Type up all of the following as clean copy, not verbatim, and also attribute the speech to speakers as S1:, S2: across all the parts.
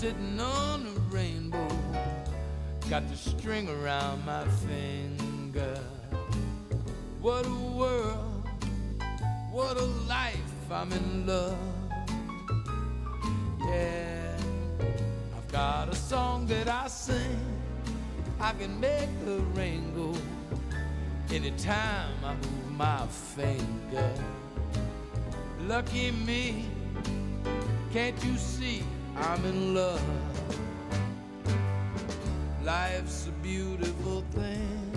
S1: sitting on a rainbow, got the string around my finger. What a world, what a life, I'm in love. Yeah, I've got a song that I sing, I can make the rain go anytime I move my finger. Lucky me, can't you see I'm in love? Life's a beautiful thing,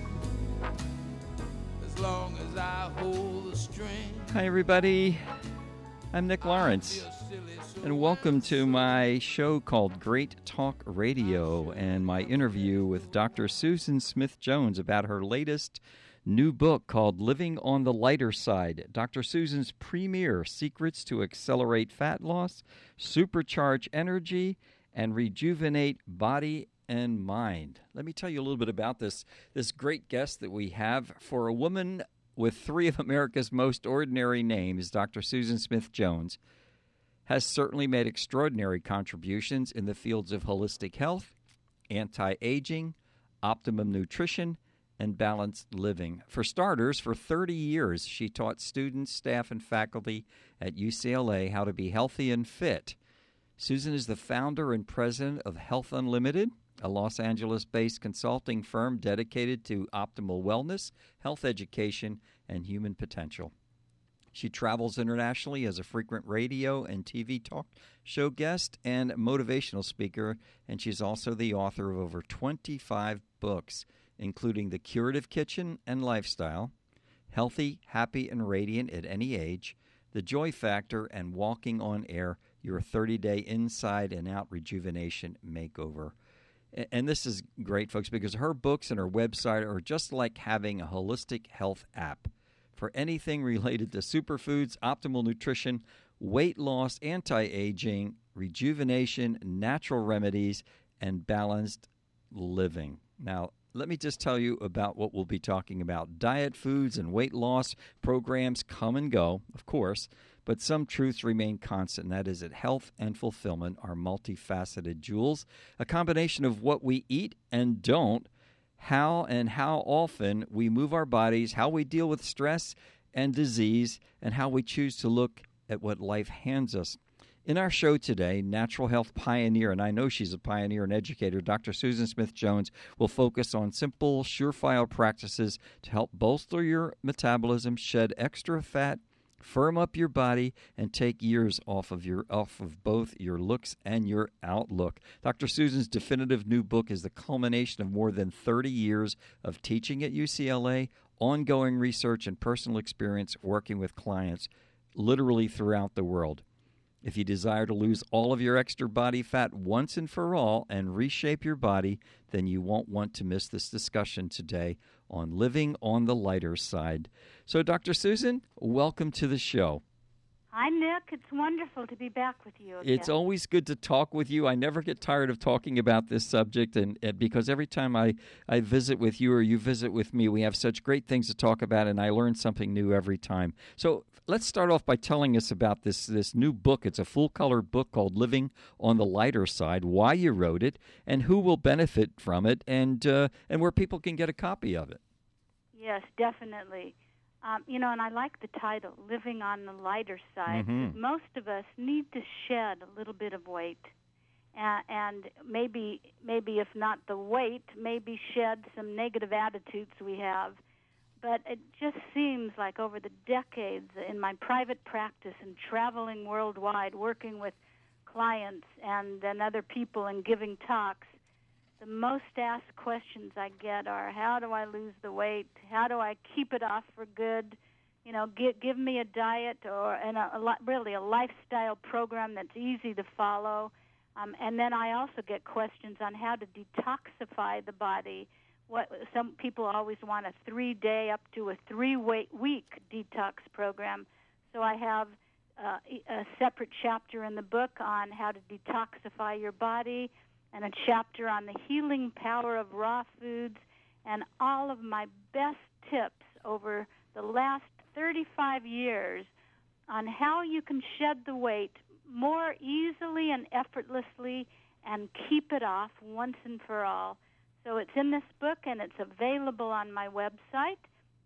S1: as long as I hold the string.
S2: Hi everybody, I'm Nick Lawrence, and welcome to my show called Great Talk Radio and my interview with Dr. Susan Smith-Jones about her latest new book called Living on the Lighter Side. Dr. Susan's premier secrets to accelerate fat loss, supercharge energy, and rejuvenate body and mind. Let me tell you a little bit about this great guest that we have. For a woman with three of America's most ordinary names, Dr. Susan Smith-Jones has certainly made extraordinary contributions in the fields of holistic health, anti-aging, optimum nutrition, and balanced living. For starters, for 30 years, she taught students, staff, and faculty at UCLA how to be healthy and fit. Susan is the founder and president of Health Unlimited, a Los Angeles-based consulting firm dedicated to optimal wellness, health education, and human potential. She travels internationally as a frequent radio and TV talk show guest and motivational speaker, and she's also the author of over 25 books, including The Curative Kitchen and Lifestyle, Healthy, Happy, and Radiant at Any Age, The Joy Factor, and Walking on Air, your 30-day inside and out rejuvenation makeover. And this is great, folks, because her books and her website are just like having a holistic health app for anything related to superfoods, optimal nutrition, weight loss, anti-aging, rejuvenation, natural remedies, and balanced living. Now, let me just tell you about what we'll be talking about. Diet, foods, and weight loss programs come and go, of course, but some truths remain constant, and that is that health and fulfillment are multifaceted jewels, a combination of what we eat and don't, how and how often we move our bodies, how we deal with stress and disease, and how we choose to look at what life hands us. In our show today, natural health pioneer, and I know she's a pioneer and educator, Dr. Susan Smith-Jones will focus on simple, surefire practices to help bolster your metabolism, shed extra fat, firm up your body, and take years off of both your looks and your outlook. Dr. Susan's definitive new book is the culmination of more than 30 years of teaching at UCLA, ongoing research, and personal experience working with clients literally throughout the world. If you desire to lose all of your extra body fat once and for all and reshape your body, then you won't want to miss this discussion today on living on the lighter side. So, Dr. Susan, welcome to the show.
S3: Hi, Nick. It's wonderful to be back with you again.
S2: It's always good to talk with you. I never get tired of talking about this subject, and because every time I visit with you or you visit with me, we have such great things to talk about, and I learn something new every time. So let's start off by telling us about this new book. It's a full-color book called Living on the Lighter Side, why you wrote it, and who will benefit from it, and where people can get a copy of it.
S3: Yes, definitely. And I like the title, Living on the Lighter Side.
S2: Mm-hmm.
S3: Most of us need to shed a little bit of weight. And maybe if not the weight, maybe shed some negative attitudes we have. But it just seems like over the decades in my private practice and traveling worldwide, working with clients and then other people and giving talks, the most asked questions I get are, how do I lose the weight? How do I keep it off for good? Give me a diet really a lifestyle program that's easy to follow. And then I also get questions on how to detoxify the body. Some people always want a 3-day up to a 3-week detox program. So I have a separate chapter in the book on how to detoxify your body, and a chapter on the healing power of raw foods, and all of my best tips over the last 35 years on how you can shed the weight more easily and effortlessly and keep it off once and for all. So it's in this book, and it's available on my website,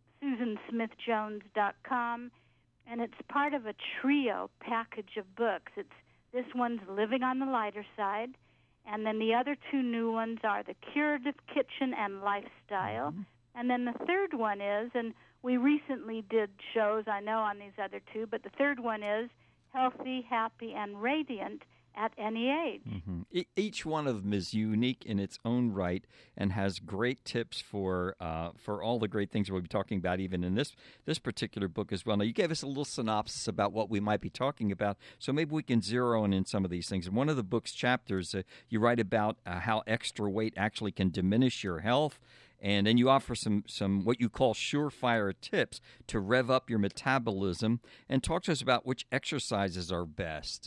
S3: SusanSmithJones.com, and it's part of a trio package of books. This one's Living on the Lighter Side, and then the other two new ones are The Curative Kitchen and Lifestyle, and then the third one is, and we recently did shows, I know, on these other two, but the third one is Healthy, Happy, and Radiant at Any Age.
S2: Each one of them is unique in its own right and has great tips for all the great things we'll be talking about, even in this particular book as well. Now, you gave us a little synopsis about what we might be talking about, so maybe we can zero in some of these things. In one of the book's chapters, you write about how extra weight actually can diminish your health, and then you offer some what you call surefire tips to rev up your metabolism, and talk to us about which exercises are best.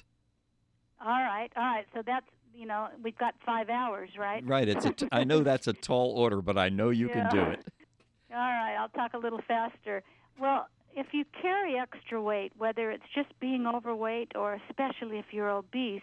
S3: All right. So that's, we've got 5 hours, right?
S2: Right. I know that's a tall order, but I know you can do it.
S3: All right. I'll talk a little faster. Well, if you carry extra weight, whether it's just being overweight or especially if you're obese,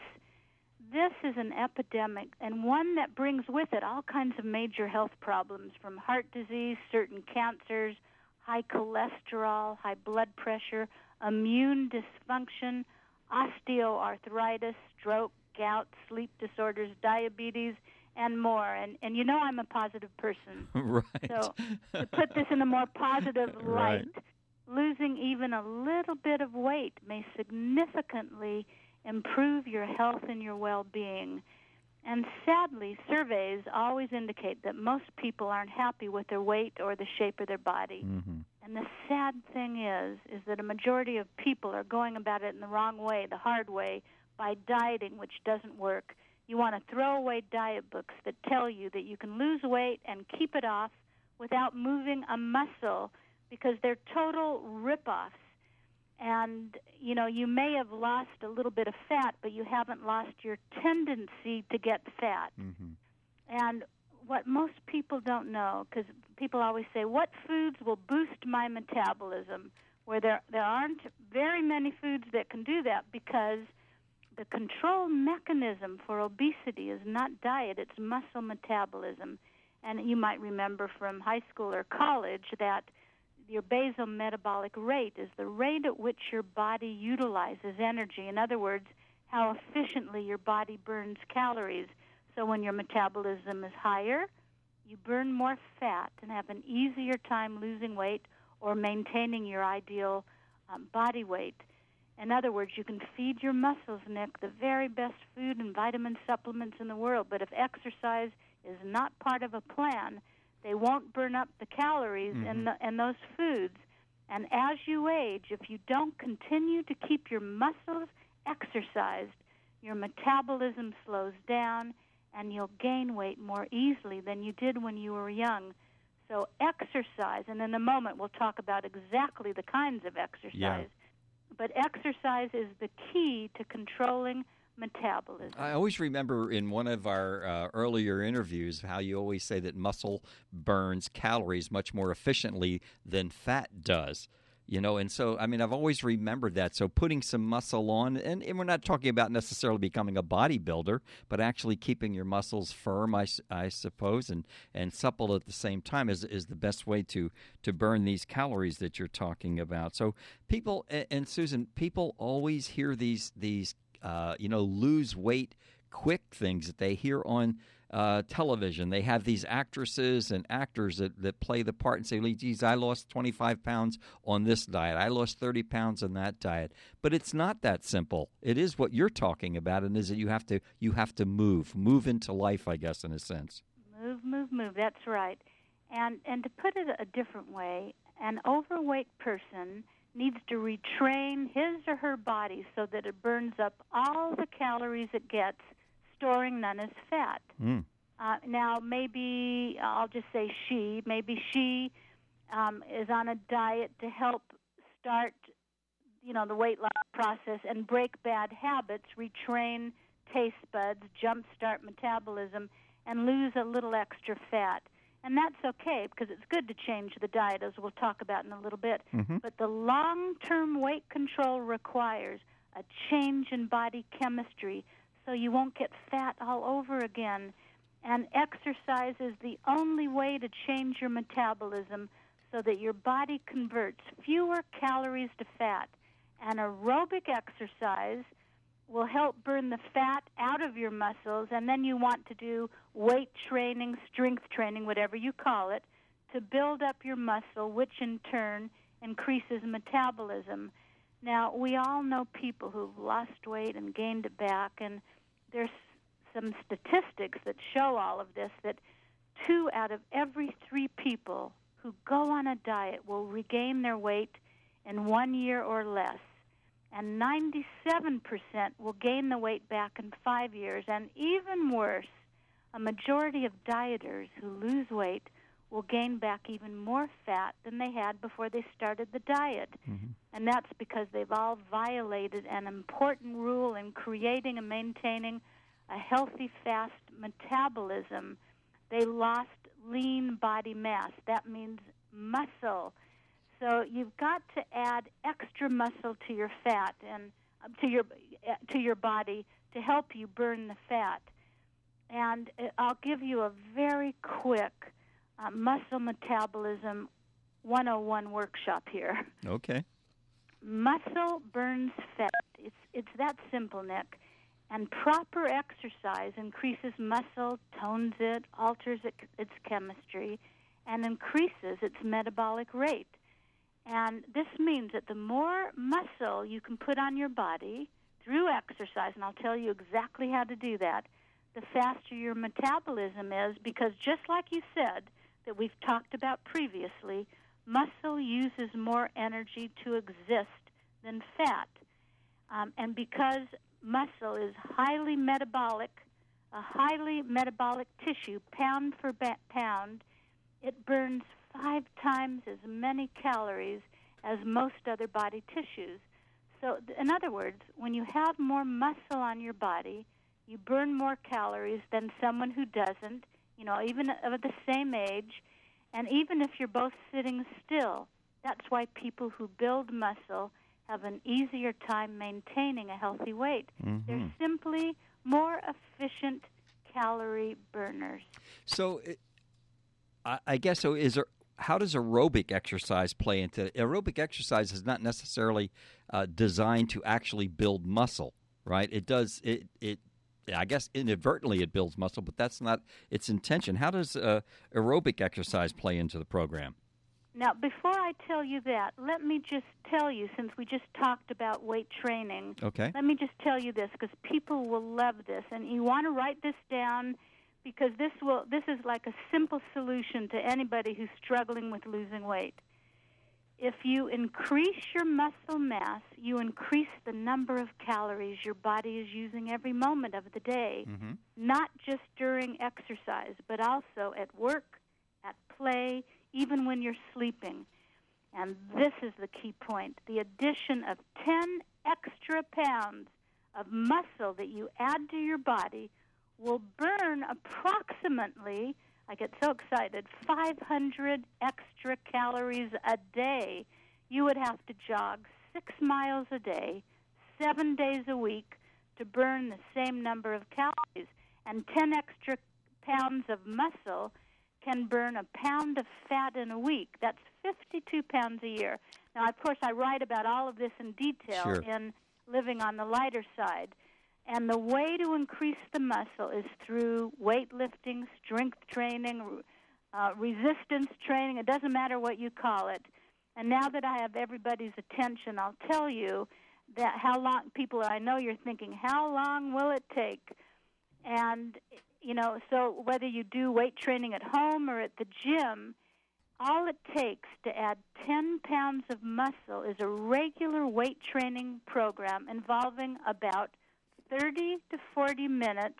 S3: this is an epidemic, and one that brings with it all kinds of major health problems, from heart disease, certain cancers, high cholesterol, high blood pressure, immune dysfunction, osteoarthritis, stroke, gout, sleep disorders, diabetes, and more. And I'm a positive person.
S2: Right.
S3: So to put this in a more positive light, losing even a little bit of weight may significantly improve your health and your well-being. And sadly, surveys always indicate that most people aren't happy with their weight or the shape of their body. And the sad thing is that a majority of people are going about it in the wrong way, the hard way, by dieting, which doesn't work. You want to throw away diet books that tell you that you can lose weight and keep it off without moving a muscle, because they're total rip-offs. And, you may have lost a little bit of fat, but you haven't lost your tendency to get fat. And what most people don't know, because people always say, what foods will boost my metabolism? Where there aren't very many foods that can do that, because the control mechanism for obesity is not diet, it's muscle metabolism. And you might remember from high school or college that your basal metabolic rate is the rate at which your body utilizes energy. In other words, how efficiently your body burns calories. So when your metabolism is higher, you burn more fat and have an easier time losing weight or maintaining your ideal body weight. In other words, you can feed your muscles, Nick, the very best food and vitamin supplements in the world, but if exercise is not part of a plan, they won't burn up the calories in those foods. And as you age, if you don't continue to keep your muscles exercised, your metabolism slows down and you'll gain weight more easily than you did when you were young. So exercise, and in a moment we'll talk about exactly the kinds of exercise, but exercise is the key to controlling metabolism.
S2: I always remember in one of our earlier interviews how you always say that muscle burns calories much more efficiently than fat does. And so, I've always remembered that. So putting some muscle on, and we're not talking about necessarily becoming a bodybuilder, but actually keeping your muscles firm, I suppose, and supple at the same time is the best way to burn these calories that you're talking about. So people, and Susan, people always hear these lose weight quick things that they hear on television. They have these actresses and actors that play the part and say, geez, I lost 25 pounds on this diet. I lost 30 pounds on that diet. But it's not that simple. It is what you're talking about, and is that you have to move into life, I guess, in a sense.
S3: Move. That's right. And to put it a different way, an overweight person needs to retrain his or her body so that it burns up all the calories it gets, storing none as fat. Now, maybe I'll just say she is on a diet to help start, the weight loss process and break bad habits, retrain taste buds, jumpstart metabolism, and lose a little extra fat. And that's okay, because it's good to change the diet, as we'll talk about in a little bit. But the long-term weight control requires a change in body chemistry, so you won't get fat all over again. And exercise is the only way to change your metabolism so that your body converts fewer calories to fat. And aerobic exercise will help burn the fat out of your muscles, and then you want to do weight training, strength training, whatever you call it, to build up your muscle, which in turn increases metabolism. Now, we all know people who've lost weight and gained it back, and there's some statistics that show all of this, that 2 out of every 3 people who go on a diet will regain their weight in 1 year or less. And 97% will gain the weight back in 5 years. And even worse, a majority of dieters who lose weight will gain back even more fat than they had before they started the diet. Mm-hmm. And that's because they've all violated an important rule in creating and maintaining a healthy, fast metabolism. They lost lean body mass. That means muscle. So you've got to add extra muscle to your fat and to your body to help you burn the fat. And I'll give you a very quick muscle metabolism 101 workshop here.
S2: Okay.
S3: Muscle burns fat. It's that simple, Nick. And proper exercise increases muscle, tones it, alters its chemistry, and increases its metabolic rate. And this means that the more muscle you can put on your body through exercise, and I'll tell you exactly how to do that, the faster your metabolism is, because just like you said that we've talked about previously, muscle uses more energy to exist than fat. And because muscle is highly metabolic, a highly metabolic tissue, pound for pound, it burns 5 times as many calories as most other body tissues. So, in other words, when you have more muscle on your body, you burn more calories than someone who doesn't, even of the same age. And even if you're both sitting still, that's why people who build muscle have an easier time maintaining a healthy weight. Mm-hmm. They're simply more efficient calorie burners.
S2: So, I guess so. How does aerobic exercise play into it? Aerobic exercise is not necessarily designed to actually build muscle, right? It does. I guess inadvertently it builds muscle, but that's not its intention. How does aerobic exercise play into the program?
S3: Now, before I tell you that, let me just tell you, since we just talked about weight training,
S2: okay,
S3: let me just tell you this, because people will love this, and you want to write this down, because this is like a simple solution to anybody who's struggling with losing weight. If you increase your muscle mass, you increase the number of calories your body is using every moment of the day, mm-hmm. not just during exercise, but also at work, at play, even when you're sleeping. And this is the key point. The addition of 10 extra pounds of muscle that you add to your body will burn approximately, I get so excited, 500 extra calories a day. You would have to jog 6 miles a day, 7 days a week to burn the same number of calories. And 10 extra pounds of muscle can burn a pound of fat in a week. That's 52 pounds a year. Now, of course, I write about all of this in detail
S2: Sure.
S3: in Living on the Lighter Side. And the way to increase the muscle is through weightlifting, strength training, resistance training. It doesn't matter what you call it. And now that I have everybody's attention, I'll tell you that how long, people, I know you're thinking, how long will it take? And, so whether you do weight training at home or at the gym, all it takes to add 10 pounds of muscle is a regular weight training program involving about 30 to 40 minutes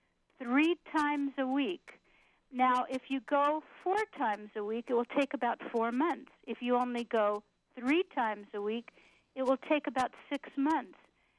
S3: 3 times a week. Now, if you go 4 times a week, it will take about 4 months. If you only go 3 times a week, it will take about 6 months.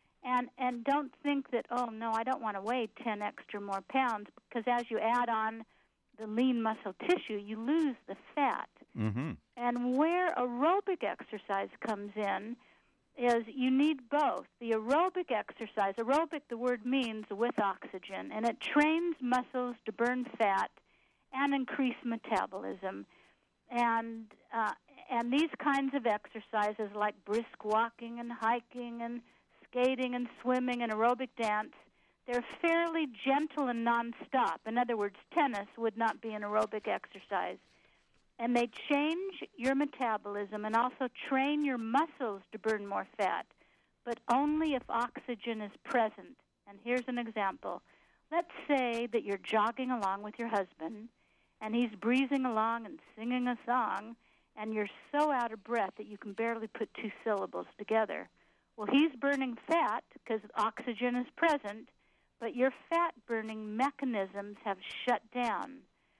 S3: And don't think that, oh, no, I don't want to weigh 10 extra more pounds, because as you add on the lean muscle tissue, you lose the fat.
S2: Mm-hmm.
S3: And where aerobic exercise comes in is you need both. The aerobic exercise, aerobic, the word means with oxygen, and it trains muscles to burn fat and increase metabolism. And these kinds of exercises like brisk walking and hiking and skating and swimming and aerobic dance, they're fairly gentle and nonstop. In other words, tennis would not be an aerobic exercise. And they change your metabolism and also train your muscles to burn more fat, but only if oxygen is present. And here's an example. Let's say that you're jogging along with your husband, and he's breezing along and singing a song, and you're so out of breath that you can barely put two syllables together. Well, he's burning fat because oxygen is present, but your fat-burning mechanisms have shut down.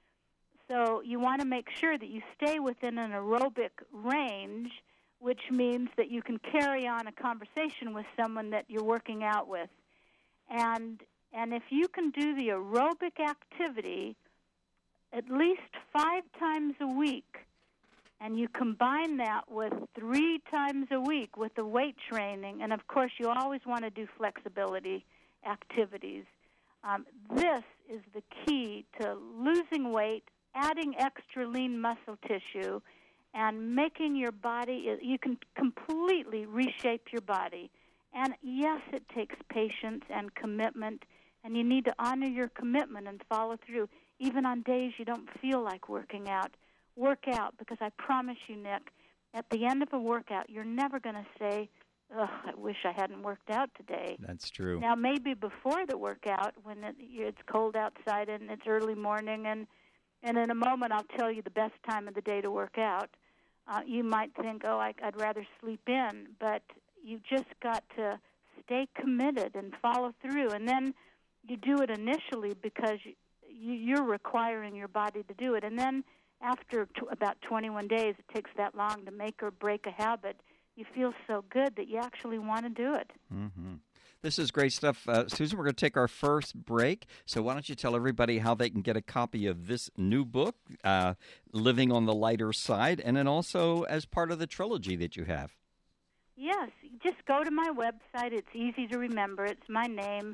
S3: So you want to make sure that you stay within an aerobic range, which means that you can carry on a conversation with someone that you're working out with. And if you can do the aerobic activity at least 5 times a week, and you combine that with 3 times a week with the weight training, and of course you always want to do flexibility activities, this is the key to losing weight, adding extra lean muscle tissue, and making your body, you can completely reshape your body. And yes, it takes patience and commitment, and you need to honor your commitment and follow through. Even on days you don't feel like working out, work out, because I promise you, Nick, at the end of a workout, you're never going to say, "Ugh, I wish I hadn't worked out today."
S2: That's true.
S3: Now, maybe before the workout, when it's cold outside and it's early morning, and in a moment I'll tell you the best time of the day to work out, you might think, "Oh, I'd rather sleep in," but you just got to stay committed and follow through. And then you do it initially because you're requiring your body to do it. And then after about 21 days, it takes that long to make or break a habit, you feel so good that you actually want to do it.
S2: Mm-hmm. This is great stuff. Susan, we're going to take our first break. So why don't you tell everybody how they can get a copy of this new book, Living on the Lighter Side, and then also as part of the trilogy that you have.
S3: Yes, just go to my website. It's easy to remember. It's my name,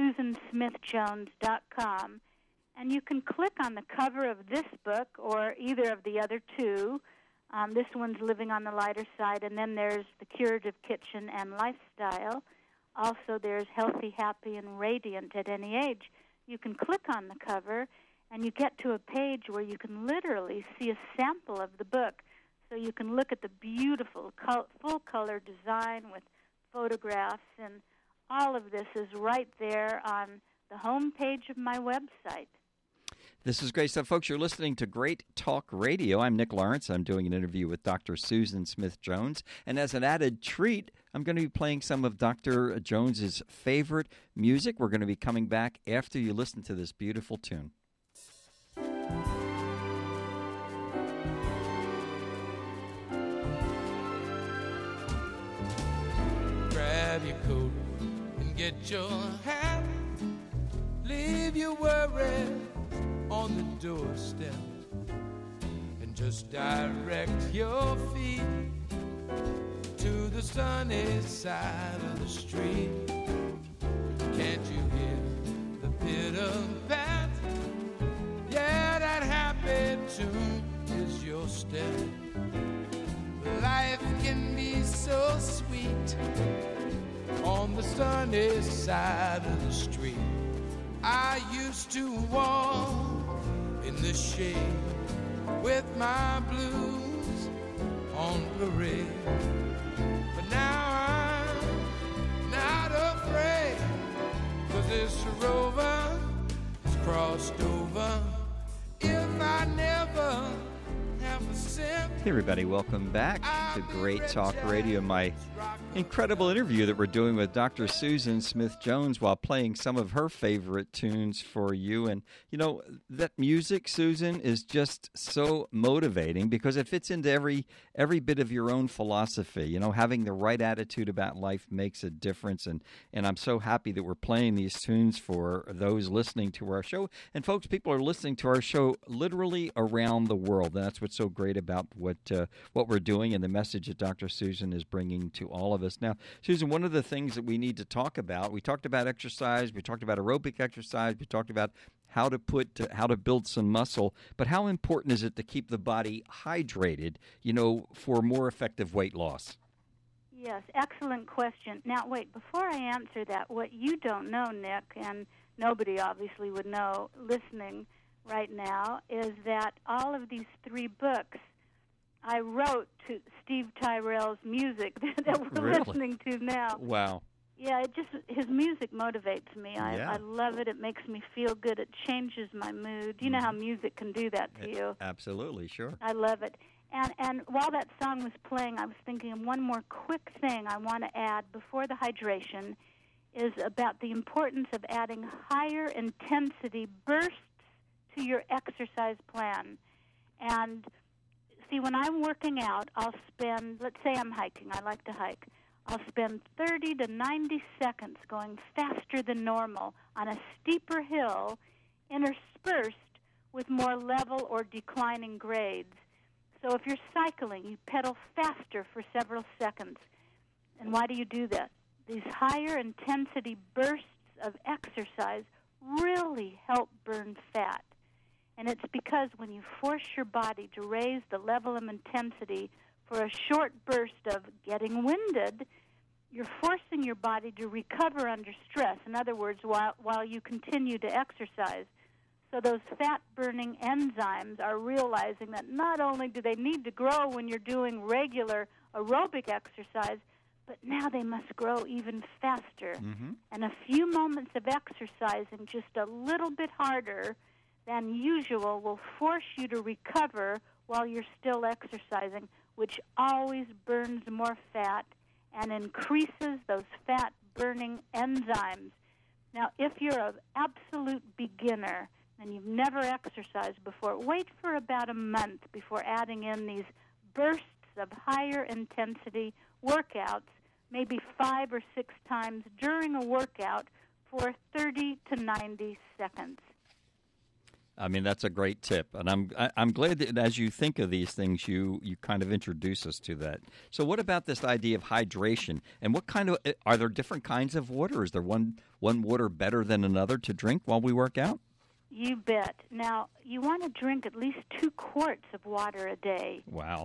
S3: SusanSmithJones.com. And you can click on the cover of this book or either of the other two. This one's Living on the Lighter Side, and then there's The Curative Kitchen and Lifestyle. Also, there's Healthy, Happy, and Radiant at Any Age. You can click on the cover, and you get to a page where you can literally see a sample of the book. So you can look at the beautiful full-color design with photographs, and all of this is right there on the home page of my website.
S2: This is great stuff, folks. You're listening to Great Talk Radio. I'm Nick Lawrence. I'm doing an interview with Dr. Susan Smith-Jones. And as an added treat, I'm going to be playing some of Dr. Jones's favorite music. We're going to be coming back after you listen to this beautiful tune.
S1: Grab your coat and get your hat. Leave your worries on the doorstep and just direct your feet to the sunny side of the street. Can't you hear the pitter-pat? Yeah, that happy tune is your step. Life can be so sweet on the sunny side of the street. I used to walk in the shade with my blues on parade, but now I'm not afraid, 'cause this rover has crossed over. If I never have a sip.
S2: Hey everybody, welcome back to Great Talk Radio, my incredible interview that we're doing with Dr. Susan Smith-Jones while playing some of her favorite tunes for you. And, you know, that music, Susan, is just so motivating because it fits into every bit of your own philosophy. You know, having the right attitude about life makes a difference. And I'm so happy that we're playing these tunes for those listening to our show. And, folks, people are listening to our show literally around the world. And that's what's so great about the what we're doing and the message that Dr. Susan is bringing to all of us. Now, Susan, one of the things that we need to talk about, we talked about exercise, we talked about aerobic exercise, we talked about how to build some muscle, but how important is it to keep the body hydrated, for more effective weight loss?
S3: Yes, excellent question. Now, wait, before I answer that, what you don't know, Nick, and nobody obviously would know listening right now, is that all of these 3 books I wrote to Steve Tyrell's music that we're listening to now.
S2: Wow.
S3: Yeah, his music motivates me. I love it. It makes me feel good. It changes my mood. You know how music can do that to you.
S2: Absolutely, sure.
S3: I love it. And while that song was playing, I was thinking of one more quick thing I want to add before the hydration is about the importance of adding higher intensity bursts to your exercise plan. And see, when I'm working out, I'll spend, let's say I'm hiking. I like to hike. I'll spend 30 to 90 seconds going faster than normal on a steeper hill interspersed with more level or declining grades. So if you're cycling, you pedal faster for several seconds. And why do you do that? These higher intensity bursts of exercise really help burn fat. And it's because when you force your body to raise the level of intensity for a short burst of getting winded, you're forcing your body to recover under stress. In other words, while you continue to exercise. So those fat-burning enzymes are realizing that not only do they need to grow when you're doing regular aerobic exercise, but now they must grow even faster. Mm-hmm. And a few moments of exercising just a little bit harder than usual will force you to recover while you're still exercising, which always burns more fat and increases those fat-burning enzymes. Now, if you're an absolute beginner and you've never exercised before, wait for about a month before adding in these bursts of higher intensity workouts, maybe 5 or 6 times during a workout for 30 to 90 seconds.
S2: I mean, that's a great tip, and I'm glad that as you think of these things, you kind of introduce us to that. So, what about this idea of hydration? And are there different kinds of water? Is there one water better than another to drink while we work out?
S3: You bet. Now, you want to drink at least 2 quarts of water a day.
S2: Wow.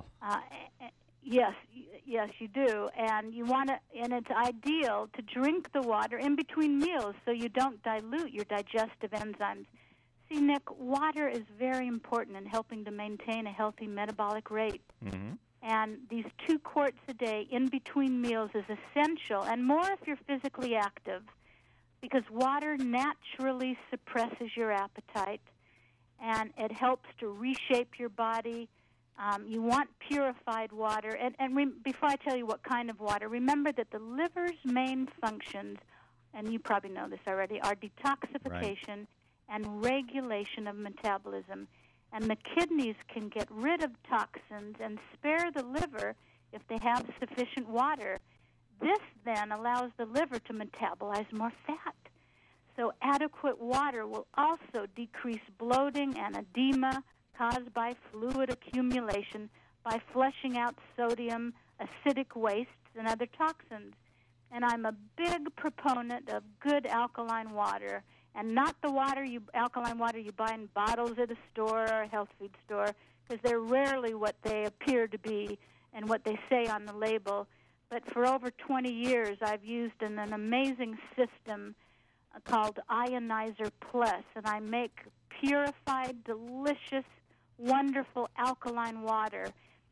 S3: Yes, you do, and and it's ideal to drink the water in between meals so you don't dilute your digestive enzymes. See, Nick, water is very important in helping to maintain a healthy metabolic rate. Mm-hmm. And these 2 quarts a day in between meals is essential, and more if you're physically active, because water naturally suppresses your appetite, and it helps to reshape your body. You want purified water. And before I tell you what kind of water, remember that the liver's main functions, and you probably know this already, are detoxification and regulation of metabolism. And the kidneys can get rid of toxins and spare the liver if they have sufficient water. This then allows the liver to metabolize more fat. So adequate water will also decrease bloating and edema caused by fluid accumulation by flushing out sodium, acidic wastes, and other toxins. And I'm a big proponent of good alkaline water, and not the alkaline water you buy in bottles at a store or a health food store, because they're rarely what they appear to be and what they say on the label. But for over 20 years, I've used an amazing system called Ionizer Plus, and I make purified, delicious, wonderful alkaline water,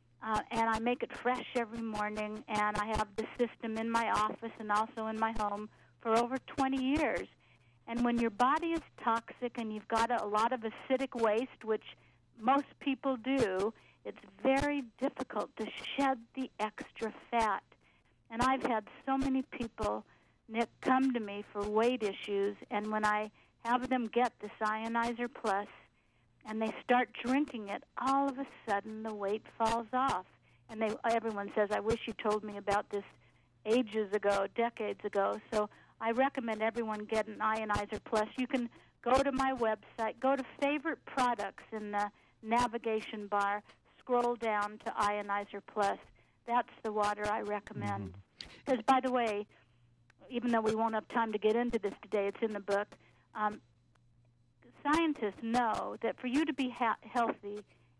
S3: and I make it fresh every morning, and I have the system in my office and also in my home for over 20 years. And when your body is toxic and you've got a lot of acidic waste, which most people do, it's very difficult to shed the extra fat. And I've had so many people, Nick, come to me for weight issues, and when I have them get this Ionizer Plus and they start drinking it, all of a sudden the weight falls off. And everyone says, I wish you told me about this ages ago, decades ago. So I recommend everyone get an Ionizer Plus. You can go to my website, go to favorite products in the navigation bar, scroll down to Ionizer Plus. That's the water I recommend. Because, by the way, even though we won't have time to get into this today, it's in the book, scientists know that for you to be healthy,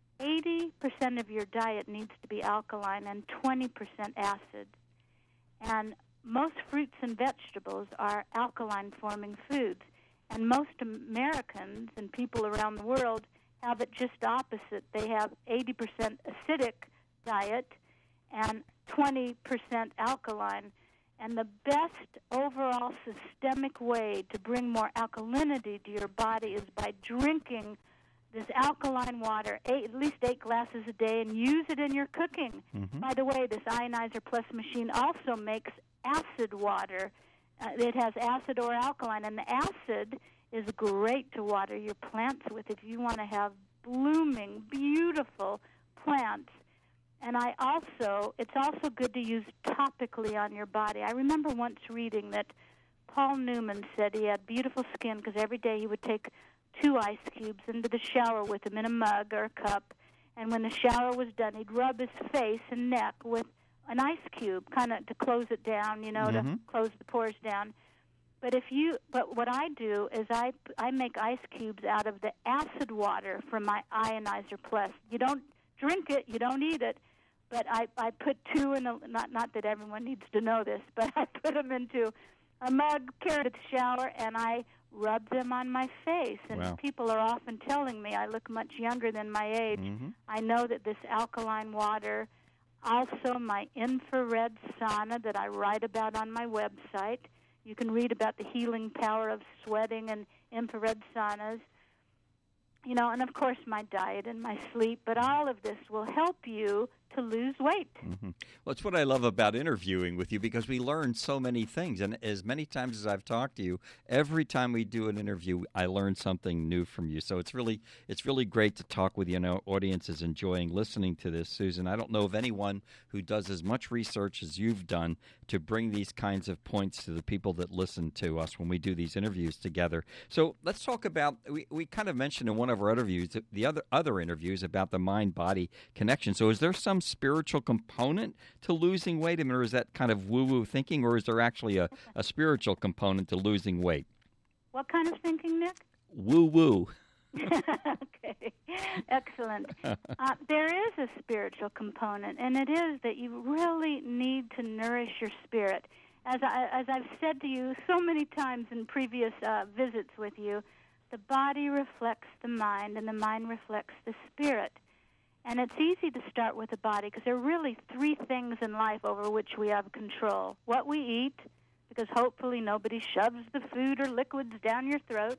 S3: 80% of your diet needs to be alkaline and 20% acid. And most fruits and vegetables are alkaline-forming foods. And most Americans and people around the world have it just opposite. They have 80% acidic diet and 20% alkaline. And the best overall systemic way to bring more alkalinity to your body is by drinking this alkaline water, at least 8 glasses a day, and use it in your cooking. By the way, this Ionizer Plus machine also makes acid water. It has acid or alkaline, and the acid is great to water your plants with if you want to have blooming, beautiful plants. And it's also good to use topically on your body. I remember once reading that Paul Newman said he had beautiful skin because every day he would take 2 ice cubes into the shower with him in a mug or a cup, and when the shower was done, he'd rub his face and neck with an ice cube, kind of to close it down, to close the pores down. But what I do is I make ice cubes out of the acid water from my Ionizer Plus. You don't drink it, you don't eat it, but I put 2 in not that everyone needs to know this, but I put them into a mug, carry it to the shower, and I rub them on my face. And people are often telling me I look much younger than my age. I know that this alkaline water, also my infrared sauna that I write about on my website. You can read about the healing power of sweating and infrared saunas. And of course my diet and my sleep, but all of this will help you to lose weight.
S2: Well, it's what I love about interviewing with you, because we learn so many things. And as many times as I've talked to you, every time we do an interview, I learn something new from you. So it's really great to talk with you. And our audience is enjoying listening to this, Susan. I don't know of anyone who does as much research as you've done to bring these kinds of points to the people that listen to us when we do these interviews together. So let's talk about, we kind of mentioned in one of our interviews, the other interviews, about the mind-body connection. So is there some spiritual component to losing weight? Or is that kind of woo-woo thinking, or is there actually a spiritual component to losing weight?
S3: What kind of thinking, Nick?
S2: Woo-woo.
S3: Okay, excellent. There is a spiritual component, and it is that you really need to nourish your spirit. As I've said to you so many times in previous visits with you, the body reflects the mind, and the mind reflects the spirit. And it's easy to start with the body because there are really 3 things in life over which we have control. What we eat, because hopefully nobody shoves the food or liquids down your throat.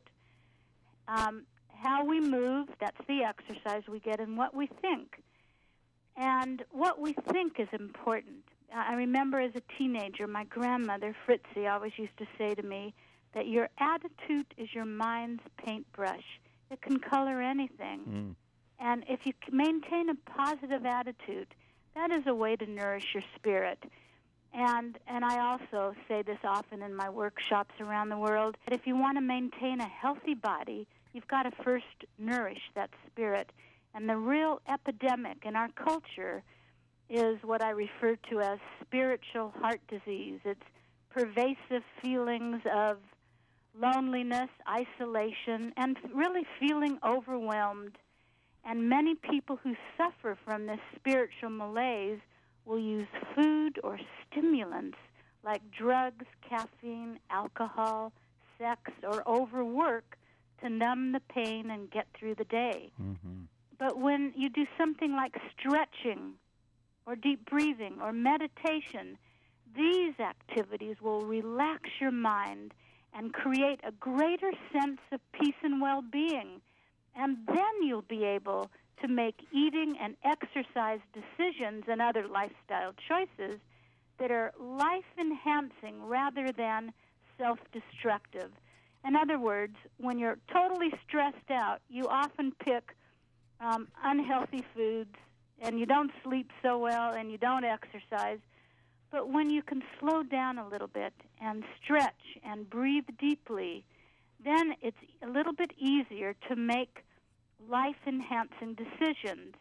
S3: How we move, that's the exercise we get, and what we think. And what we think is important. I remember as a teenager, my grandmother, Fritzie, always used to say to me that your attitude is your mind's paintbrush. It can color anything. And if you maintain a positive attitude, that is a way to nourish your spirit. And I also say this often in my workshops around the world, that if you want to maintain a healthy body, you've got to first nourish that spirit. And the real epidemic in our culture is what I refer to as spiritual heart disease. It's pervasive feelings of loneliness, isolation, and really feeling overwhelmed. And many people who suffer from this spiritual malaise will use food or stimulants like drugs, caffeine, alcohol, sex, or overwork to numb the pain and get through the day. But when you do something like stretching or deep breathing or meditation, these activities will relax your mind and create a greater sense of peace and well-being. And then you'll be able to make eating and exercise decisions and other lifestyle choices that are life-enhancing rather than self-destructive. In other words, when you're totally stressed out, you often pick unhealthy foods, and you don't sleep so well, and you don't exercise. But when you can slow down a little bit and stretch and breathe deeply, then it's a little bit easier to make life-enhancing decisions.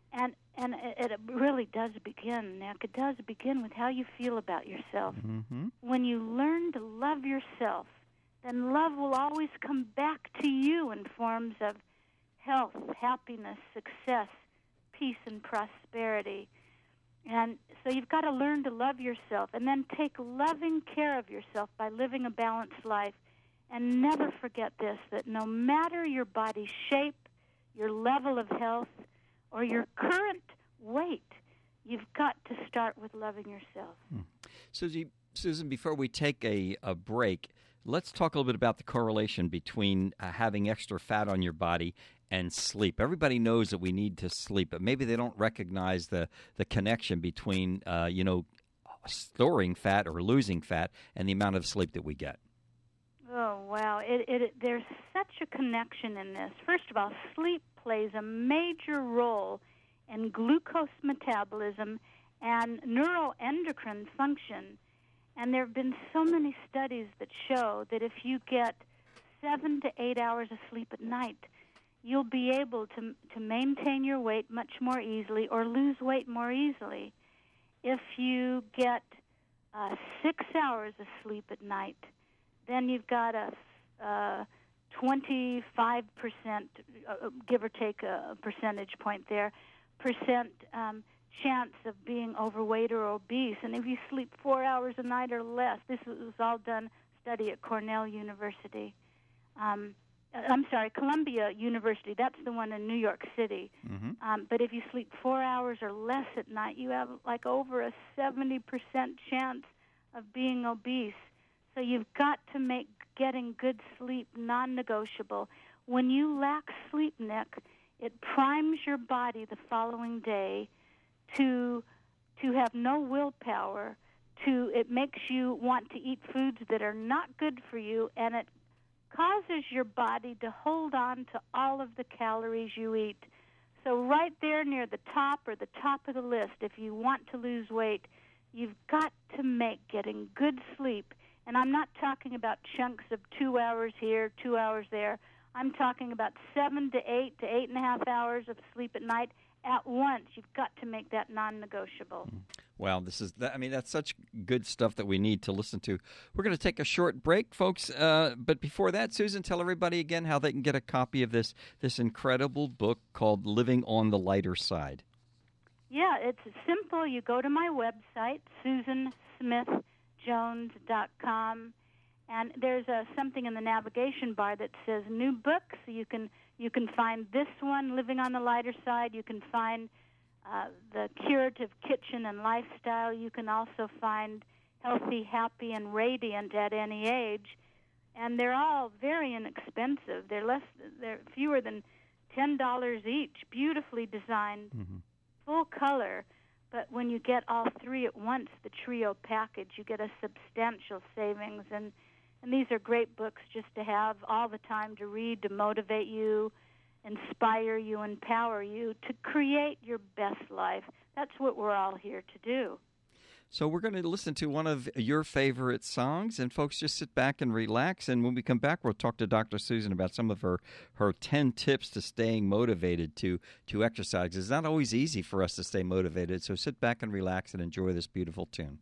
S3: And it really does begin, Nick. It does begin with how you feel about yourself.
S2: Mm-hmm.
S3: When you learn to love yourself, then love will always come back to you in forms of health, happiness, success, peace, and prosperity. And so you've got to learn to love yourself and then take loving care of yourself by living a balanced life. And never forget this, that no matter your body shape, your level of health, or your current weight, you've got to start with loving yourself.
S2: Susan, before we take a break, let's talk a little bit about the correlation between having extra fat on your body and sleep. Everybody knows that we need to sleep, but maybe they don't recognize the connection between, storing fat or losing fat and the amount of sleep that we get.
S3: Oh, wow. There's such a connection in this. First of all, sleep plays a major role in glucose metabolism and neuroendocrine function. And there have been so many studies that show that if you get 7 to 8 hours of sleep at night, you'll be able to maintain your weight much more easily or lose weight more easily. If you get 6 hours of sleep at night, then you've got a 25%, give or take a percentage point there, chance of being overweight or obese. And if you sleep 4 hours a night or less, this was all done, study at Cornell University. Columbia University. That's the one in New York City.
S2: Mm-hmm.
S3: But if you sleep 4 hours or less at night, you have like over a 70% chance of being obese. So you've got to make getting good sleep non-negotiable. When you lack sleep, Nick, it primes your body the following day to have no willpower. It makes you want to eat foods that are not good for you, and it causes your body to hold on to all of the calories you eat. So right there near the top or the top of the list, if you want to lose weight, you've got to make getting good sleep. And I'm not talking about chunks of 2 hours here, 2 hours there. I'm talking about 7 to 8 to 8.5 hours of sleep at night at once. You've got to make that non-negotiable.
S2: Wow, that's such good stuff that we need to listen to. We're going to take a short break, folks. But before that, Susan, tell everybody again how they can get a copy of this incredible book called Living on the Lighter Side.
S3: Yeah, it's simple. You go to my website, SusanSmithJones.com, and there's something in the navigation bar that says New Books. You can find this one, Living on the Lighter Side. You can find the Curative Kitchen and Lifestyle. You can also find Healthy, Happy, and Radiant at Any Age. And they're all very inexpensive. They're fewer than $10 each, beautifully designed, full color. But when you get all three at once, the trio package, you get a substantial savings. And these are great books just to have all the time to read, to motivate you, inspire you, empower you to create your best life. That's what we're all here to do.
S2: So we're going to listen to one of your favorite songs, and folks, just sit back and relax. And when we come back, we'll talk to Dr. Susan about some of her 10 tips to staying motivated to exercise. It's not always easy for us to stay motivated, so sit back and relax and enjoy this beautiful tune.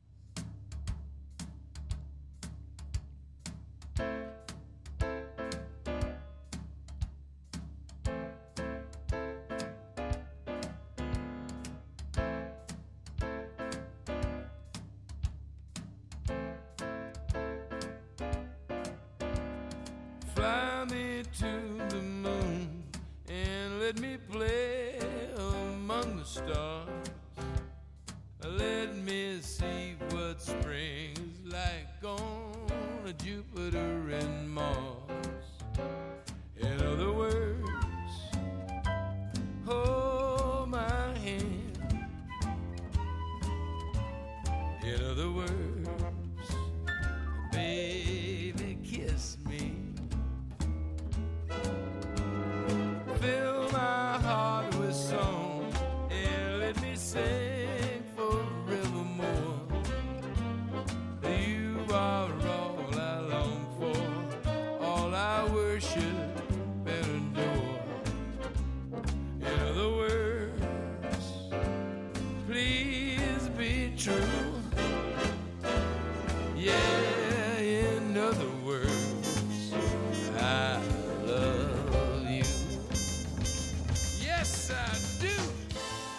S1: Fly me to the moon and let me play among the stars. Let me see what spring is like on Jupiter and Mars. In other words, hold my hand. In other words, baby, kiss me. Fill my heart with song and let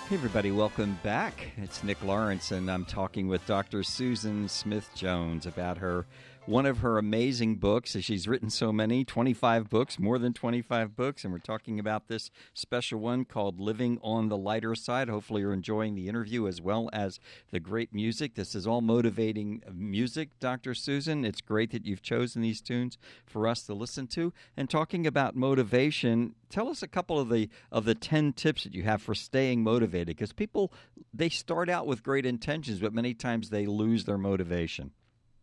S2: Hey everybody, welcome back. It's Nick Lawrence, and I'm talking with Dr. Susan Smith Jones about one of her amazing books. She's written so many, 25 books, more than 25 books, and we're talking about this special one called Living on the Lighter Side. Hopefully you're enjoying the interview as well as the great music. This is all motivating music, Dr. Susan. It's great that you've chosen these tunes for us to listen to. And talking about motivation, tell us a couple of the 10 tips that you have for staying motivated, because people, they start out with great intentions, but many times they lose their motivation.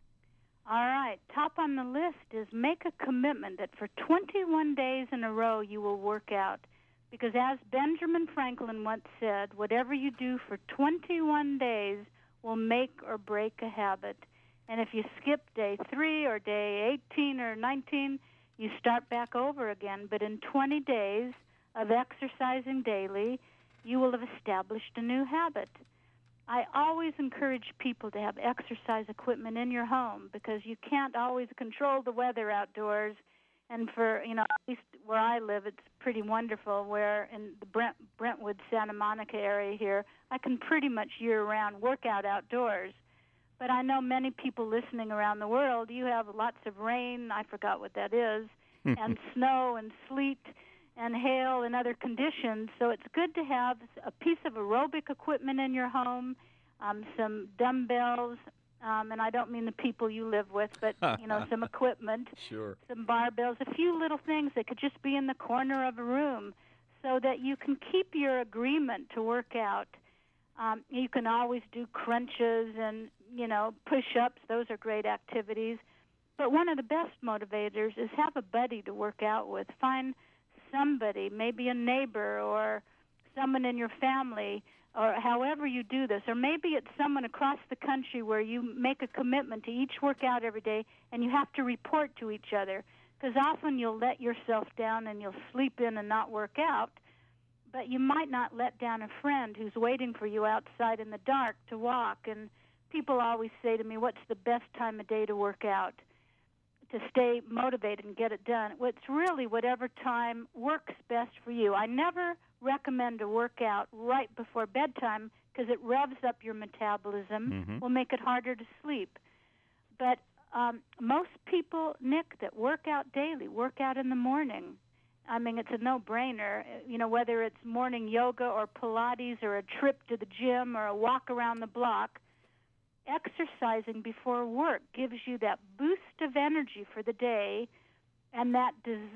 S3: All right. Top on the list is make a commitment that for 21 days in a row you will work out. Because as Benjamin Franklin once said, whatever you do for 21 days will make or break a habit. And if you skip day 3 or day 18 or 19, you start back over again. But in 20 days of exercising daily, you will have established a new habit. I always encourage people to have exercise equipment in your home, because you can't always control the weather outdoors. And for, at least where I live, it's pretty wonderful, where in the Brentwood, Santa Monica area here, I can pretty much year-round work out outdoors. But I know many people listening around the world, you have lots of rain, I forgot what that is, and snow and sleet and hail and other conditions. So it's good to have a piece of aerobic equipment in your home, some dumbbells, and I don't mean the people you live with, but, some equipment,
S2: Sure.
S3: some barbells, a few little things that could just be in the corner of a room so that you can keep your agreement to work out. You can always do crunches and, push-ups. Those are great activities. But one of the best motivators is have a buddy to work out with. Find somebody, maybe a neighbor or someone in your family, or however you do this, or maybe it's someone across the country where you make a commitment to each work out every day and you have to report to each other, because often you'll let yourself down and you'll sleep in and not work out, but you might not let down a friend who's waiting for you outside in the dark to walk. And people always say to me, what's the best time of day to work out, to stay motivated and get it done? Well, it's really whatever time works best for you. I never recommend to work out right before bedtime, because it revs up your metabolism, will make it harder to sleep. But most people, Nick, that work out daily, work out in the morning. I mean, it's a no-brainer, whether it's morning yoga or Pilates or a trip to the gym or a walk around the block. Exercising before work gives you that boost of energy for the day and that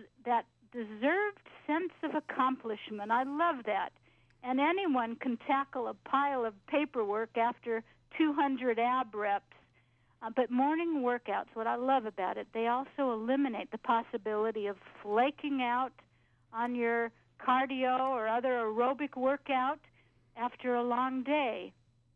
S3: deserved sense of accomplishment. I love that. And anyone can tackle a pile of paperwork after 200 ab reps. But morning workouts, what I love about it, they also eliminate the possibility of flaking out on your cardio or other aerobic workout after a long day.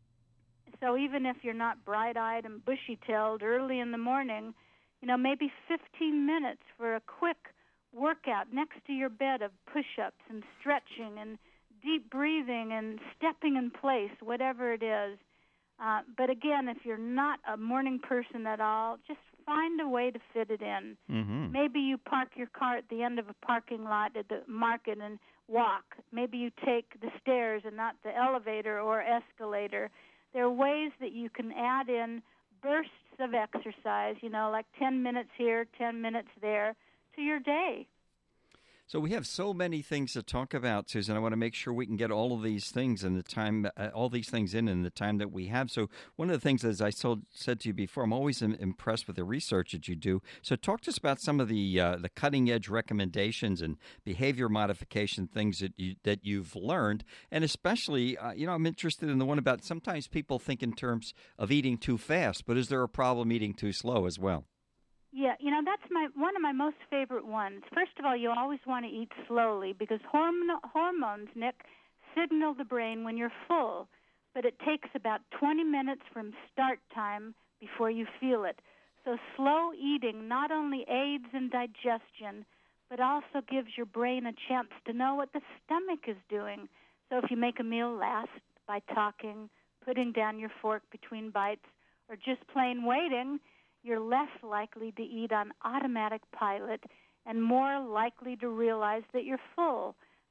S3: So even if you're not bright-eyed and bushy-tailed early in the morning, maybe 15 minutes for a quick workout next to your bed of push-ups and stretching and deep breathing and stepping in place, whatever it is. But again, if you're not a morning person at all, just find a way to fit it in. Maybe you park your car at the end of a parking lot at the market and walk. Maybe you take the stairs and not the elevator or escalator. There are ways that you can add in bursts of exercise, like 10 minutes here, 10 minutes there, to your day.
S2: So we have so many things to talk about, Susan. I want to make sure we can get all of these things in the time, all these things in the time that we have. So one of the things, as I said to you before, I'm always impressed with the research that you do. So talk to us about some of the cutting edge recommendations and behavior modification things that you've learned, and especially, I'm interested in the one about sometimes people think in terms of eating too fast, but is there a problem eating too slow as well?
S3: Yeah, that's one of my most favorite ones. First of all, you always want to eat slowly, because hormones, Nick, signal the brain when you're full, but it takes about 20 minutes from start time before you feel it. So slow eating not only aids in digestion, but also gives your brain a chance to know what the stomach is doing. So if you make a meal last by talking, putting down your fork between bites, or just plain waiting, you're less likely to eat on automatic pilot and more likely to realize that you're full.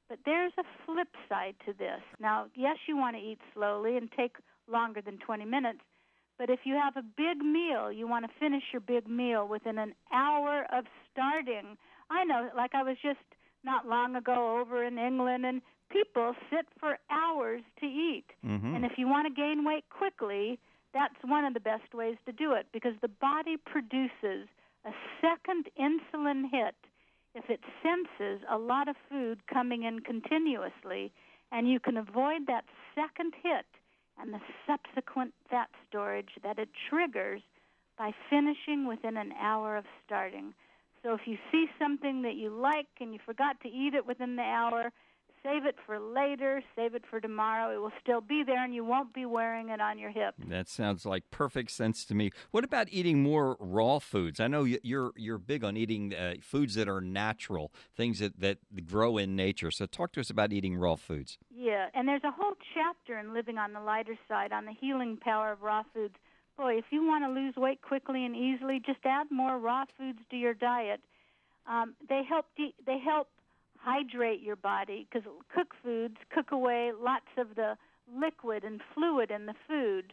S3: But there's a flip side to this. Now, yes, you want to eat slowly and take longer than 20 minutes, but if you have a big meal, you want to finish your big meal within an hour of starting. I know, like I was just not long ago over in England, and people sit for hours to eat.
S2: Mm-hmm.
S3: And if you want to gain weight quickly, that's one of the best ways to do it, because the body produces a second insulin hit if it senses a lot of food coming in continuously, and you can avoid that second hit and the subsequent fat storage that it triggers by finishing within an hour of starting. So if you see something that you like and you forgot to eat it within the hour, save it for later, save it for tomorrow. It will still be there, and you won't be wearing it on your hip.
S2: That sounds like perfect sense to me. What about eating more raw foods? I know you're big on eating foods that are natural, things that grow in nature. So talk to us about eating raw foods.
S3: Yeah, and there's a whole chapter in Living on the Lighter Side on the healing power of raw foods. Boy, if you want to lose weight quickly and easily, just add more raw foods to your diet. They help hydrate your body, because cooked foods cook away lots of the liquid and fluid in the food.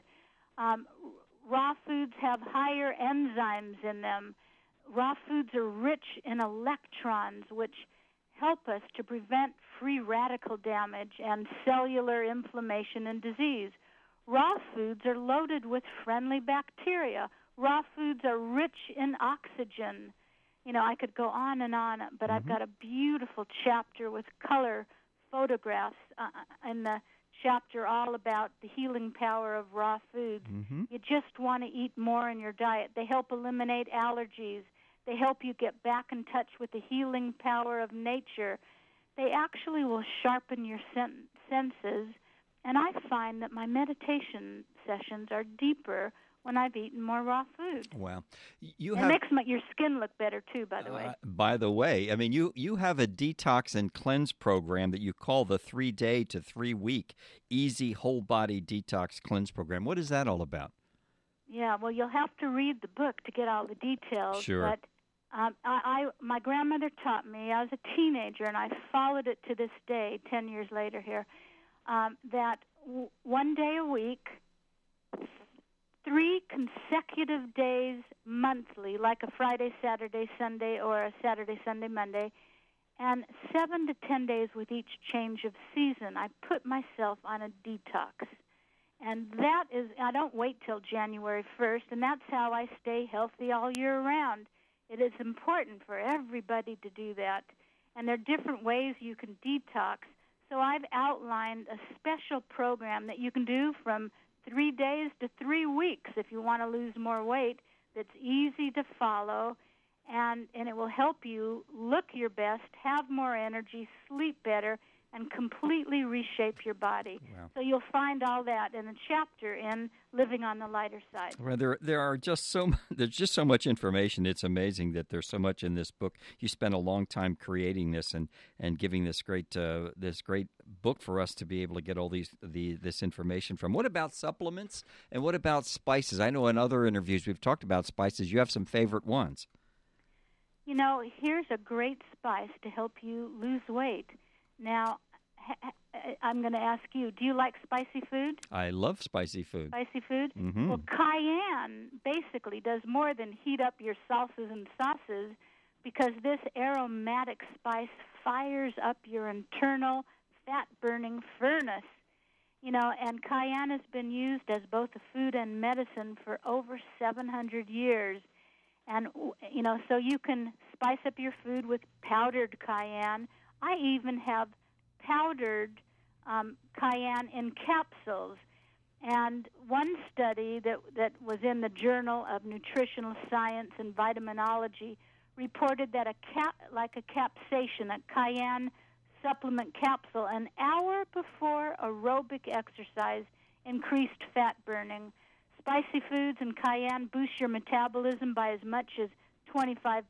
S3: Raw foods have higher enzymes in them. Raw foods are rich in electrons, which help us to prevent free radical damage and cellular inflammation and disease. Raw foods are loaded with friendly bacteria. Raw foods are rich in oxygen. You know, I could go on, but I've got a beautiful chapter with color photographs in the chapter all about the healing power of raw foods.
S2: Mm-hmm.
S3: You just want to eat more in your diet. They help eliminate allergies. They help you get back in touch with the healing power of nature. They actually will sharpen your senses, and I find that my meditation sessions are deeper when I've eaten more raw food.
S2: Wow.
S3: It makes your skin look better, too, by the way.
S2: By the way, I mean, you have a detox and cleanse program that you call the 3-day to 3-week Easy Whole Body Detox Cleanse Program. What is that all about?
S3: Yeah, well, you'll have to read the book to get all the details.
S2: Sure.
S3: But my grandmother taught me, I was a teenager, and I followed it to this day, 10 years later here, that one day a week, 3 consecutive days monthly, like a Friday, Saturday, Sunday, or a Saturday, Sunday, Monday, and 7 to 10 days with each change of season, I put myself on a detox. And that is, I don't wait till January 1st, and that's how I stay healthy all year round. It is important for everybody to do that. And there are different ways you can detox. So I've outlined a special program that you can do from 3 days to 3 weeks if you want to lose more weight, that's easy to follow, and it will help you look your best, have more energy, sleep better, and completely reshape your body.
S2: Wow.
S3: So you'll find all that in a chapter in Living on the Lighter Side.
S2: Well, there's just so much information. It's amazing that there's so much in this book. You spent a long time creating this and giving this great book for us to be able to get all this information from. What about supplements, and what about spices? I know in other interviews we've talked about spices. You have some favorite ones.
S3: You know, here's a great spice to help you lose weight. Now, I'm going to ask you, do you like spicy food?
S2: I love spicy food.
S3: Spicy food?
S2: Mm-hmm.
S3: Well, cayenne basically does more than heat up your salsas and sauces, because this aromatic spice fires up your internal fat-burning furnace. You know, and cayenne has been used as both a food and medicine for over 700 years. And, you know, so you can spice up your food with powdered cayenne. I even have powdered cayenne in capsules. And one study that was in the Journal of Nutritional Science and Vitaminology reported that a capsaicin, a cayenne supplement capsule, an hour before aerobic exercise increased fat burning. Spicy foods and cayenne boost your metabolism by as much as 25%.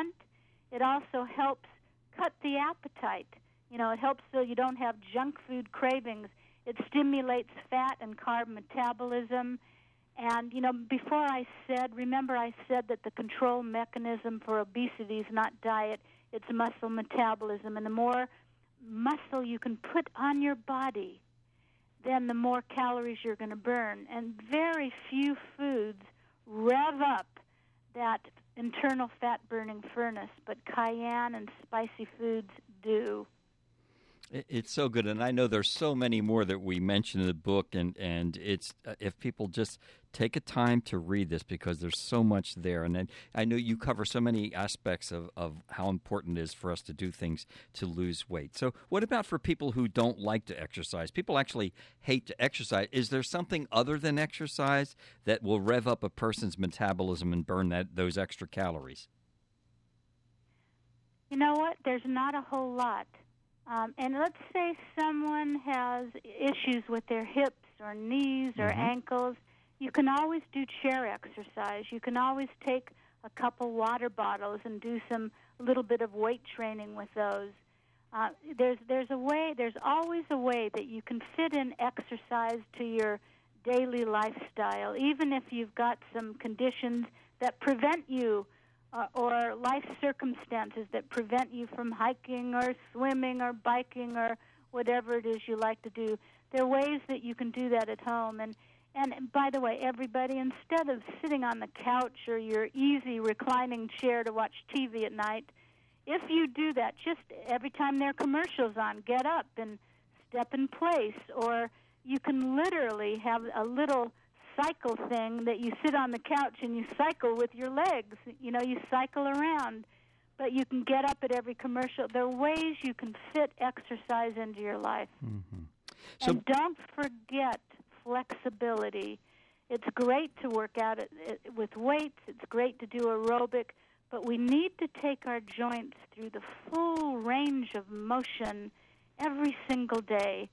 S3: It also helps cut the appetite. You know, it helps so you don't have junk food cravings. It stimulates fat and carb metabolism. And, you know, before I said that the control mechanism for obesity is not diet, it's muscle metabolism. And the more muscle you can put on your body, then the more calories you're going to burn. And very few foods rev up that internal fat-burning furnace, but cayenne and spicy foods do.
S2: It's so good, and I know there's so many more that we mention in the book, and it's if people just take a time to read this, because there's so much there. And then I know you cover so many aspects of how important it is for us to do things to lose weight. So what about for people who don't like to exercise? People actually hate to exercise. Is there something other than exercise that will rev up a person's metabolism and burn those extra calories?
S3: You know what? There's not a whole lot. And let's say someone has issues with their hips or knees or ankles. You can always do chair exercise. You can always take a couple water bottles and do some little bit of weight training with those. There's always a way that you can fit in exercise to your daily lifestyle, even if you've got some conditions that prevent you or life circumstances that prevent you from hiking or swimming or biking or whatever it is you like to do. There are ways that you can do that at home. And by the way, everybody, instead of sitting on the couch or your easy reclining chair to watch TV at night, if you do that, just every time there are commercials on, get up and step in place. Or you can literally have a little cycle thing that you sit on the couch and you cycle with your legs. You know, you cycle around, but you can get up at every commercial. There are ways you can fit exercise into your life.
S2: Mm-hmm.
S3: And don't forget flexibility. It's great to work out with weights. It's great to do aerobic, but we need to take our joints through the full range of motion every single day.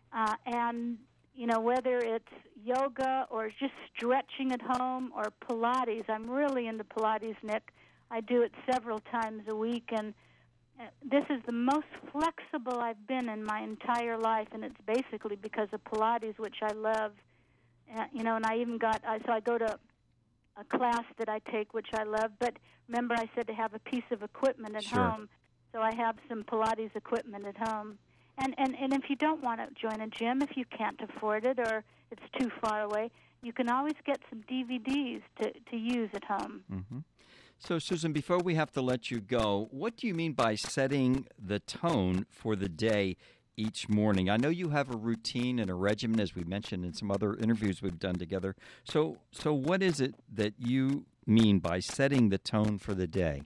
S3: And you know, whether it's yoga or just stretching at home or Pilates. I'm really into Pilates, Nick. I do it several times a week, and this is the most flexible I've been in my entire life, and it's basically because of Pilates, which I love. You know, and I even so I go to a class that I take, which I love. But remember I said to have a piece of equipment at home, so I have some Pilates equipment at home. And if you don't want to join a gym, if you can't afford it or it's too far away, you can always get some DVDs to use at home.
S2: Mm-hmm. So, Susan, before we have to let you go, what do you mean by setting the tone for the day each morning? I know you have a routine and a regimen, as we mentioned in some other interviews we've done together. So what is it that you mean by setting the tone for the day?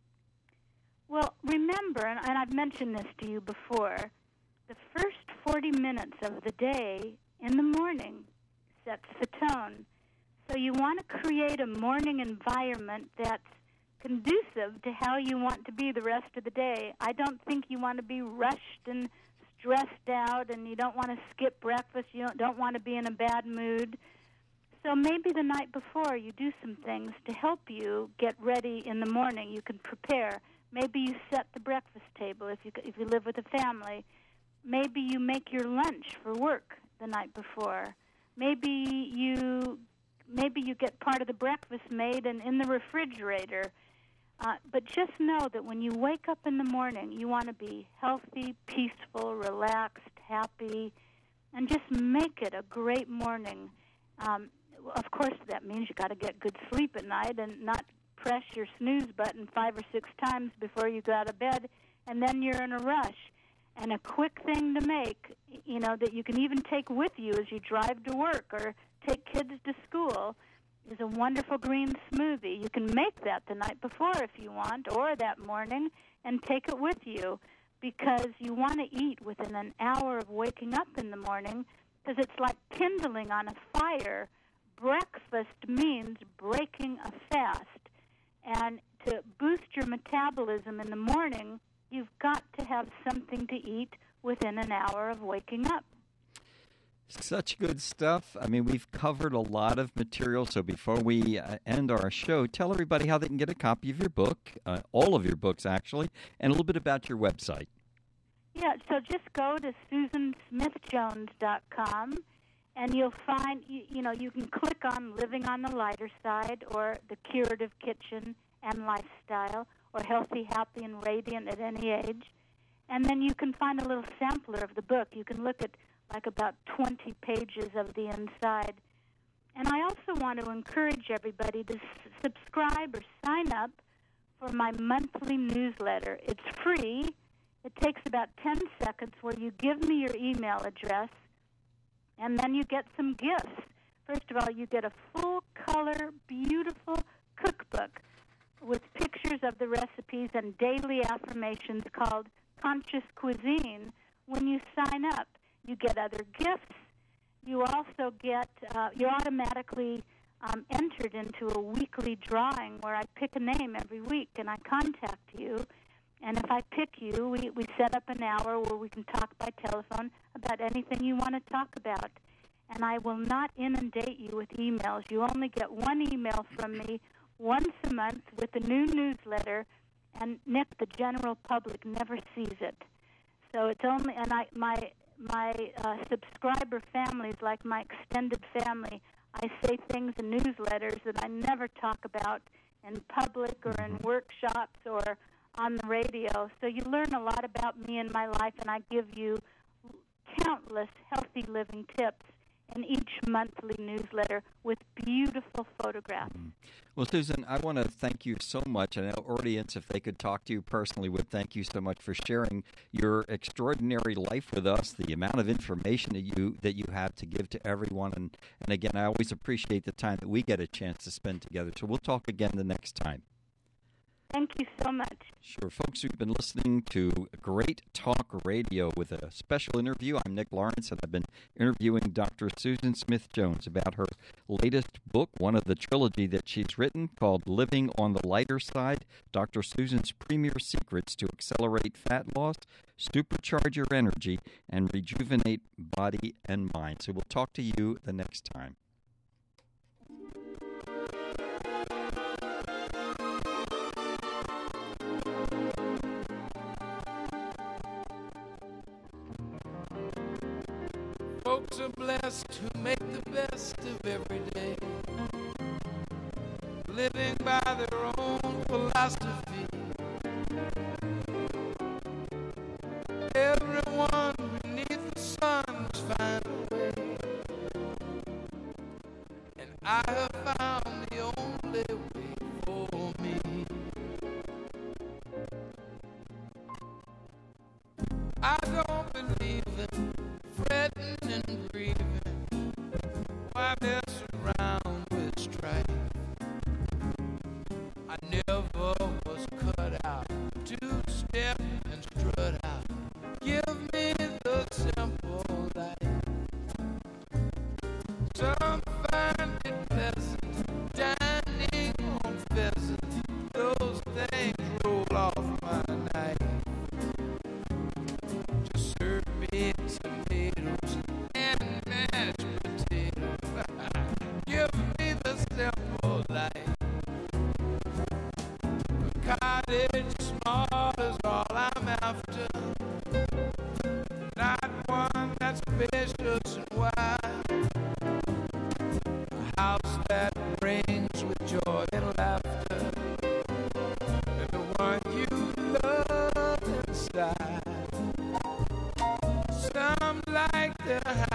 S3: Well, remember, and I've mentioned this to you before, the first 40 minutes of the day in the morning sets the tone. So you want to create a morning environment that's conducive to how you want to be the rest of the day. I don't think you want to be rushed and stressed out, and you don't want to skip breakfast. You don't want to be in a bad mood. So maybe the night before you do some things to help you get ready in the morning. You can prepare. Maybe you set the breakfast table if you live with a family. Maybe you make your lunch for work the night before. Maybe you get part of the breakfast made and in the refrigerator. But just know that when you wake up in the morning, you want to be healthy, peaceful, relaxed, happy, and just make it a great morning. Of course, that means you got to get good sleep at night and not press your snooze button 5 or 6 times before you go out of bed, and then you're in a rush. And a quick thing to make, you know, that you can even take with you as you drive to work or take kids to school is a wonderful green smoothie. You can make that the night before if you want, or that morning, and take it with you, because you want to eat within an hour of waking up in the morning, because it's like kindling on a fire. Breakfast means breaking a fast. And to boost your metabolism in the morning, you've got to have something to eat within an hour of waking up.
S2: Such good stuff. I mean, we've covered a lot of material. So before we end our show, tell everybody how they can get a copy of your book, all of your books, actually, and a little bit about your website.
S3: Yeah, so just go to SusanSmithJones.com, and you'll find, you can click on Living on the Lighter Side or The Curative Kitchen and Lifestyle, or Healthy, Happy, and Radiant at Any Age. And then you can find a little sampler of the book. You can look at like about 20 pages of the inside. And I also want to encourage everybody to subscribe or sign up for my monthly newsletter. It's free. It takes about 10 seconds where you give me your email address, and then you get some gifts. First of all, you get a full-color, beautiful cookbook with pictures of the recipes and daily affirmations called Conscious Cuisine when you sign up. You get other gifts. You also get, you're automatically entered into a weekly drawing where I pick a name every week and I contact you. And if I pick you, we set up an hour where we can talk by telephone about anything you want to talk about. And I will not inundate you with emails. You only get one email from me once a month with a new newsletter, and Nick, the general public, never sees it. So it's only, and my subscriber families, like my extended family, I say things in newsletters that I never talk about in public or in workshops or on the radio. So you learn a lot about me and my life, and I give you countless healthy living tips in each monthly newsletter with beautiful photographs.
S2: Well, Susan, I want to thank you so much, and our audience, if they could talk to you personally, would thank you so much for sharing your extraordinary life with us, the amount of information that you have to give to everyone. And again, I always appreciate the time that we get a chance to spend together. So we'll talk again the next time.
S3: Thank you so much.
S2: Sure. Folks, you've been listening to Great Talk Radio with a special interview. I'm Nick Lawrence, and I've been interviewing Dr. Susan Smith Jones about her latest book, one of the trilogy that she's written, called Living on the Lighter Side, Dr. Susan's Premier Secrets to Accelerate Fat Loss, Supercharge Your Energy, and Rejuvenate Body and Mind. So we'll talk to you the next time.
S1: Folks are blessed who make the best of every day, living by their own philosophy. Everyone beneath the sun must find a way, and I have found the only way for me. I don't believe in fretting and grieving. Why mess around with strife? I never was cut out to step and strut out. Give me the simple life. Some find it pleasant, dining on pheasants. Those things roll off my knife. Just serve me tomatoes and mashed potatoes. Give me the simple life. A cottage small is all I'm after. Not one that's spacious and wide. A house that rings with joy and laughter. And the one you love inside. Some like their